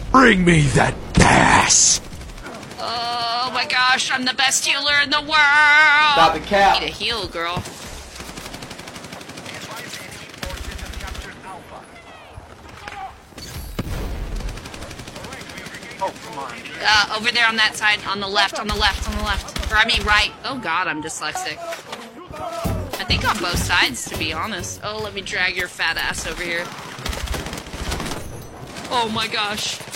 Bring me that pass! Oh my gosh, I'm the best healer in the world! Stop the cap. Need a heal, girl. Oh, come on. Over there on that side, on the left. Or I mean right. Oh god, I'm dyslexic. I think on both sides, to be honest. Oh, let me drag your fat ass over here. Oh my gosh.